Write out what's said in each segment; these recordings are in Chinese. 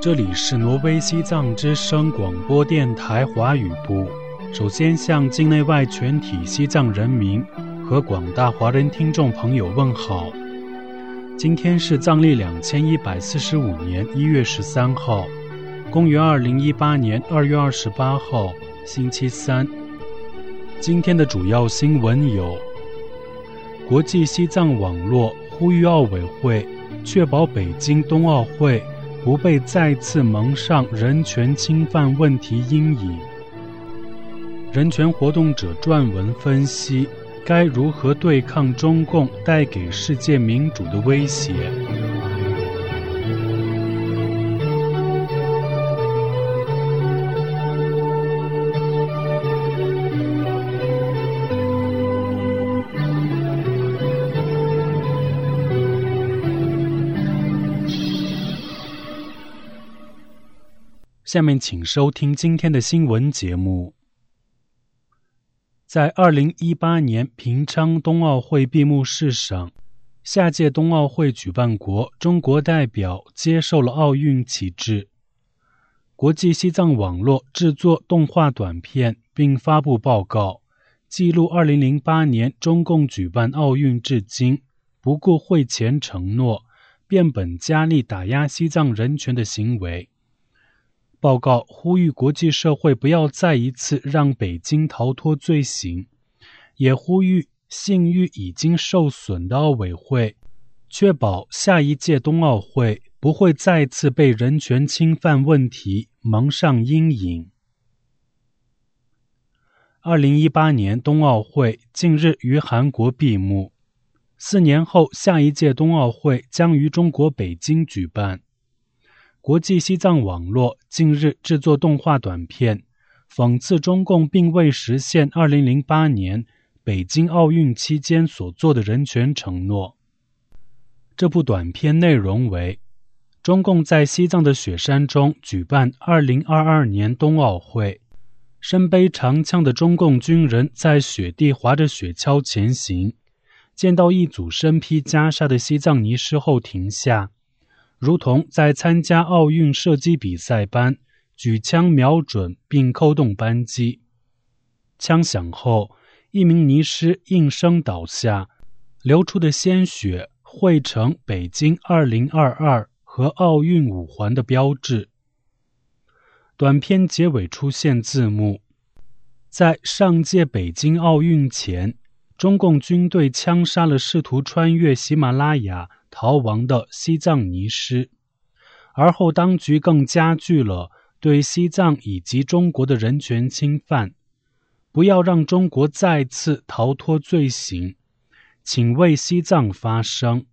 这里是挪威西藏之声广播电台华语部。首先向境内外全体西藏人民和广大华人听众朋友问好。今天是藏历2145年1月13号，公元2018年2月28号，星期三。今天的主要新闻有：国际西藏网络呼吁奥委会确保北京冬奥会不被再次蒙上人权侵犯问题阴影。人权活动者撰文分析该如何对抗中共带给世界民主的威胁。下面请收听今天的新闻节目。在2018年平昌冬奥会闭幕式上，下届冬奥会举办国中国代表接受了奥运旗帜。国际西藏网络制作动画短片并发布报告，记录2008年中共举办奥运至今不顾会前承诺，变本加厉打压西藏人权的行为。报告呼吁国际社会不要再一次让北京逃脱罪行，也呼吁信誉已经受损的奥委会确保下一届冬奥会不会再次被人权侵犯问题蒙上阴影。2018年冬奥会近日于韩国闭幕，4年后下一届冬奥会将于中国北京举办。国际西藏网络近日制作动画短片，讽刺中共并未实现2008年北京奥运期间所做的人权承诺。这部短片内容为：中共在西藏的雪山中举办2022年冬奥会，身背长枪的中共军人在雪地滑着雪橇前行，见到一组身披袈裟的西藏尼师后停下，如同在参加奥运射击比赛般，举枪瞄准并扣动扳机。枪响后，一名尼师应声倒下，流出的鲜血绘成北京2022和奥运5环的标志。短片结尾出现字幕：在上届北京奥运前，中共军队枪杀了试图穿越喜马拉雅逃亡的西藏尼师，而后当局更加剧了对西藏以及中国的人权侵犯，不要让中国再次逃脱罪行，请为西藏发声。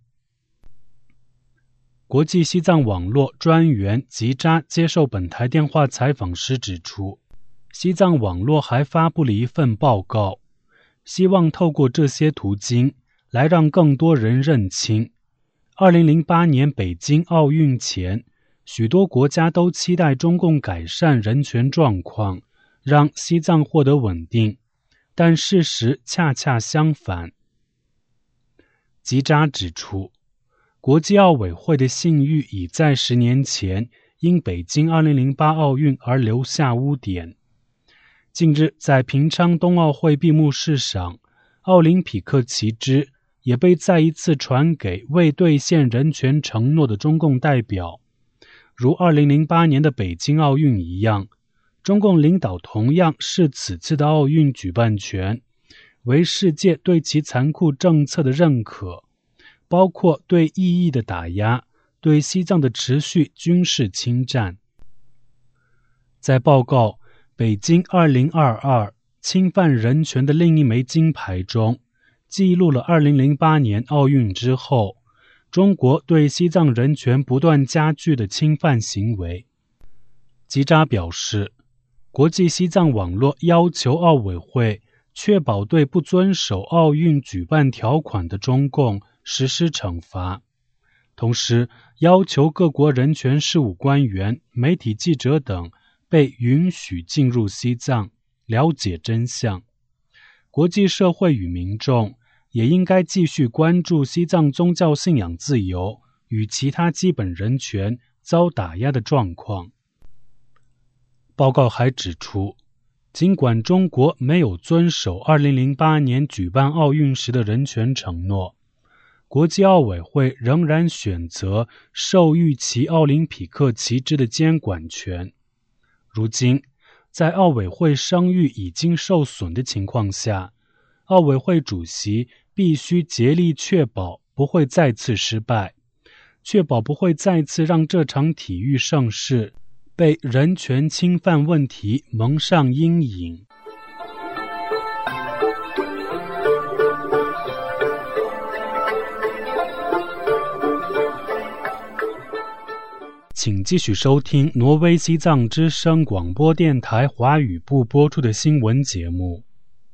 国际西藏网络专员吉扎接受本台电话采访时指出，西藏网络还发布了一份报告，希望透过这些途径来让更多人认清2008年北京奥运前，许多国家都期待中共改善人权状况，让西藏获得稳定，但事实恰恰相反。吉扎指出，国际奥委会的信誉已在10年前因北京2008奥运而留下污点。近日在平昌冬奥会闭幕式上，奥林匹克旗帜也被再一次传给未兑现人权承诺的中共代表。如2008年的北京奥运一样，中共领导同样视此次的奥运举办权为世界对其残酷政策的认可，包括对异议的打压，对西藏的持续军事侵占。在报告北京2022侵犯人权的另一枚金牌中，记录了2008年奥运之后，中国对西藏人权不断加剧的侵犯行为。吉扎表示，国际西藏网络要求奥委会确保对不遵守奥运举办条款的中共实施惩罚，同时要求各国人权事务官员、媒体记者等被允许进入西藏，了解真相。国际社会与民众也应该继续关注西藏宗教信仰自由与其他基本人权遭打压的状况。报告还指出，尽管中国没有遵守2008年举办奥运时的人权承诺，国际奥委会仍然选择授予其奥林匹克旗帜的监管权。如今，在奥委会声誉已经受损的情况下，奥委会主席必须竭力确保不会再次失败，确保不会再次让这场体育盛事被人权侵犯问题蒙上阴影。请继续收听挪威西藏之声广播电台华语部播出的新闻节目。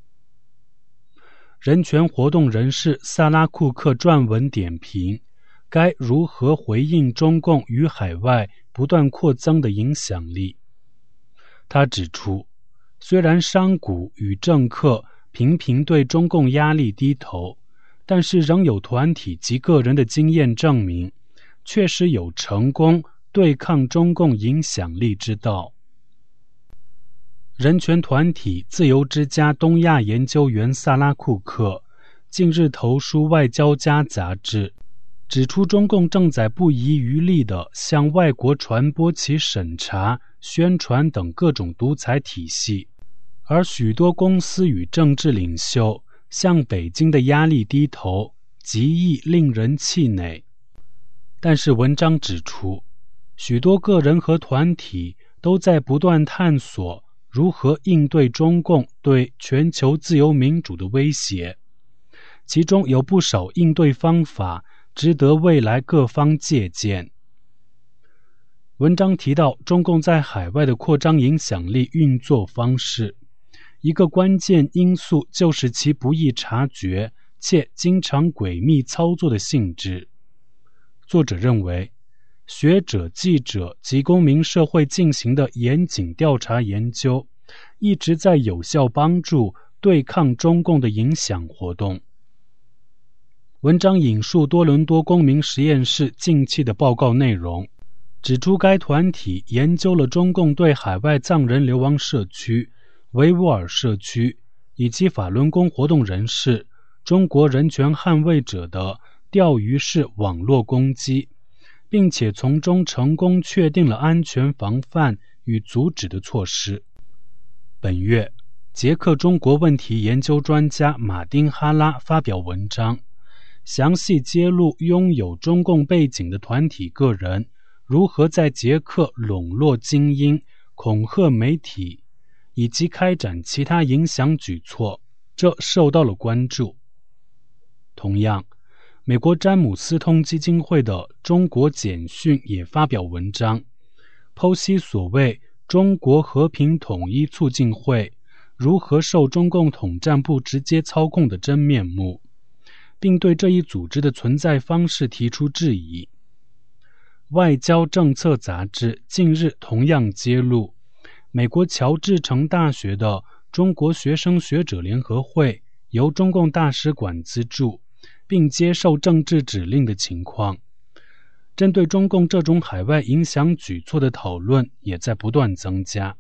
人权活动人士萨拉库克撰文点评该如何回应中共与海外不断扩增的影响力。他指出，虽然商贾与政客频频对中共压力低头，但是仍有团体及个人的经验证明，确实有成功对抗中共影响力之道。人权团体自由之家东亚研究员萨拉库克近日投书《外交家》杂志，指出中共正在不遗余力地向外国传播其审查、宣传等各种独裁体系，而许多公司与政治领袖向北京的压力低头，极易令人气馁。但是文章指出，许多个人和团体都在不断探索如何应对中共对全球自由民主的威胁，其中有不少应对方法值得未来各方借鉴。文章提到中共在海外的扩张影响力运作方式，一个关键因素就是其不易察觉且经常诡秘操作的性质。作者认为，学者、记者及公民社会进行的严谨调查研究，一直在有效帮助对抗中共的影响活动。文章引述多伦多公民实验室近期的报告内容，指出该团体研究了中共对海外藏人流亡社区、维吾尔社区以及法轮功活动人士、中国人权捍卫者的钓鱼式网络攻击，并且从中成功确定了安全防范与阻止的措施。本月，捷克中国问题研究专家马丁·哈拉发表文章，详细揭露拥有中共背景的团体个人如何在捷克笼络精英、恐吓媒体，以及开展其他影响举措，这受到了关注。同样，美国詹姆斯通基金会的中国简讯也发表文章，剖析所谓中国和平统一促进会如何受中共统战部直接操控的真面目，并对这一组织的存在方式提出质疑。外交政策杂志近日同样揭露，美国乔治城大学的中国学生学者联合会由中共大使馆资助并接受政治指令的情况。针对中共这种海外影响举措的讨论也在不断增加。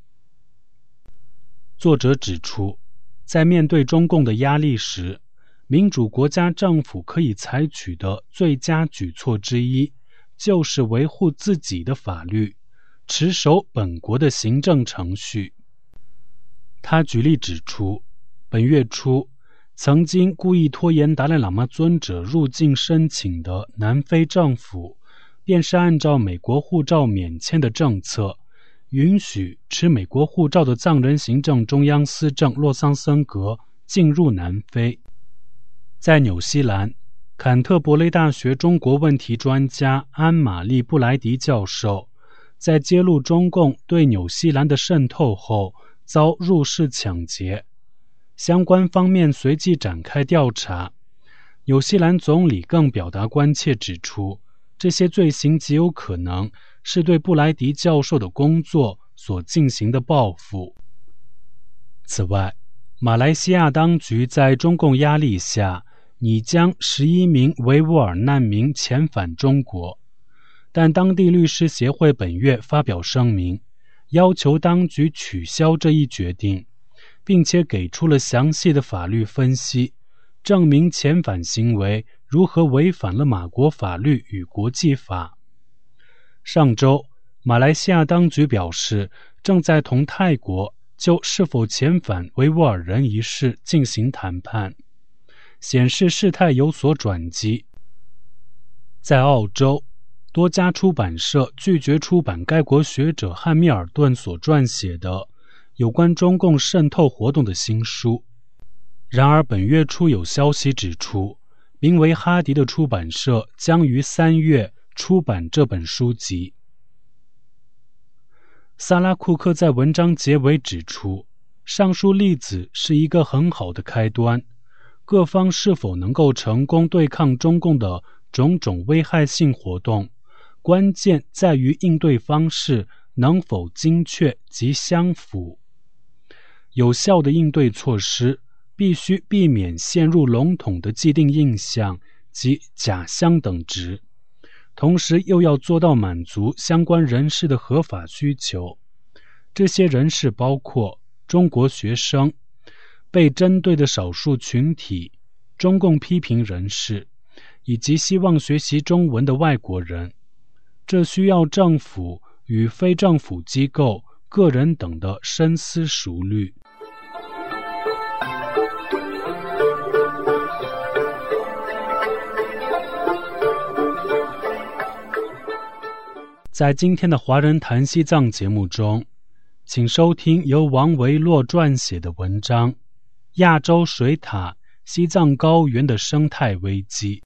作者指出，在面对中共的压力时，民主国家政府可以采取的最佳举措之一，就是维护自己的法律，持守本国的行政程序。他举例指出，本月初曾经故意拖延达赖喇嘛尊者入境申请的南非政府，便是按照美国护照免签的政策，允许持美国护照的藏人行政中央司政洛桑森格进入南非。在纽西兰，坎特伯雷大学中国问题专家安玛丽·布莱迪教授在揭露中共对纽西兰的渗透后，遭入室抢劫，相关方面随即展开调查。纽西兰总理更表达关切，指出这些罪行极有可能是对布莱迪教授的工作所进行的报复。此外，马来西亚当局在中共压力下拟将11名维吾尔难民遣返中国。 但当地律师协会本月发表声明，要求当局取消这一决定，并且给出了详细的法律分析，证明遣返行为如何违反了马国法律与国际法。上周，马来西亚当局表示，正在同泰国就是否遣返维吾尔人一事进行谈判，显示事态有所转机。在澳洲，多家出版社拒绝出版该国学者汉密尔顿所撰写的有关中共渗透活动的新书。然而本月初有消息指出，名为哈迪的出版社将于3月出版这本书籍。萨拉库克在文章结尾指出，上述例子是一个很好的开端，各方是否能够成功对抗中共的种种危害性活动，关键在于应对方式能否精确及相符。有效的应对措施必须避免陷入笼统的既定印象及假相等值，同时又要做到满足相关人士的合法需求。这些人士包括中国学生、被针对的少数群体、中共批评人士，以及希望学习中文的外国人。这需要政府与非政府机构、个人等的深思熟虑。在今天的华人谈西藏节目中，请收听由王维洛撰写的文章《亚洲水獭西藏高原的生态危机》。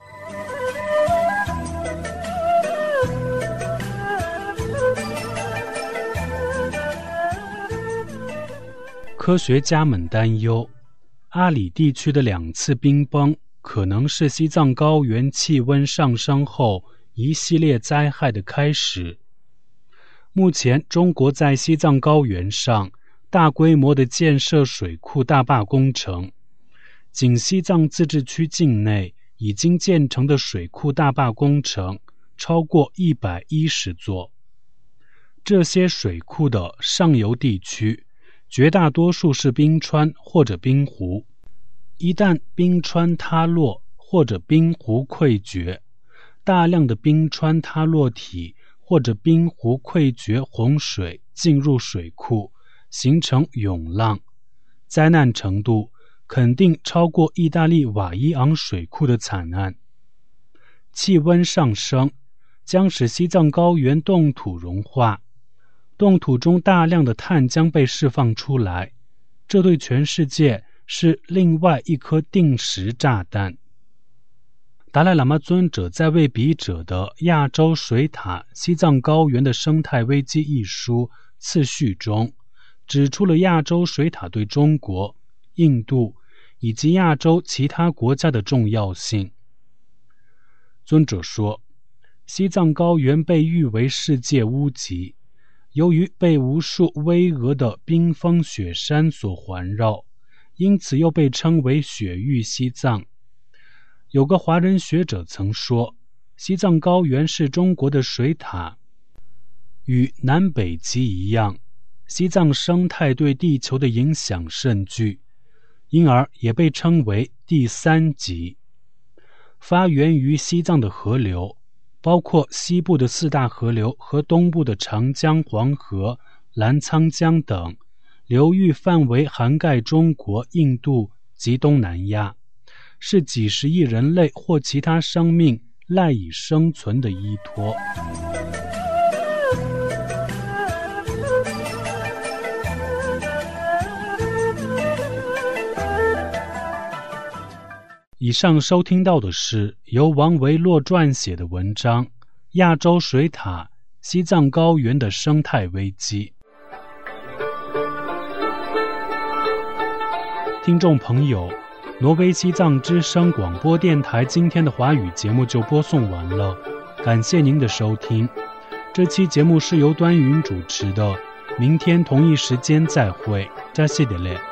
科学家们担忧，阿里地区的2次冰崩可能是西藏高原气温上升后一系列灾害的开始。目前，中国在西藏高原上大规模的建设水库大坝工程，仅西藏自治区境内已经建成的水库大坝工程超过110座。这些水库的上游地区绝大多数是冰川或者冰湖，一旦冰川塌落或者冰湖溃决，大量的冰川塌落体或者冰湖溃决洪水进入水库，形成涌浪，灾难程度肯定超过意大利瓦伊昂水库的惨案。气温上升将使西藏高原冻土融化，冻土中大量的碳将被释放出来，这对全世界是另外一颗定时炸弹。达赖喇嘛尊者在为笔者的《亚洲水獭西藏高原的生态危机》一书次序中，指出了亚洲水獭对中国、印度以及亚洲其他国家的重要性。尊者说，西藏高原被誉为世界屋脊，由于被无数巍峨的冰封雪山所环绕，因此又被称为雪域西藏。有个华人学者曾说，西藏高原是中国的水獭。与南北极一样，西藏生态对地球的影响甚巨，因而也被称为第3极。发源于西藏的河流，包括西部的4大河流和东部的长江、黄河、澜沧江等，流域范围涵盖中国、印度及东南亚，是几十亿人类或其他生命赖以生存的依托。以上收听到的是由王维洛撰写的文章《亚洲水獭西藏高原的生态危机》。听众朋友，挪威西藏之声广播电台今天的华语节目就播送完了，感谢您的收听。这期节目是由端云主持的，明天同一时间再会，扎西德勒。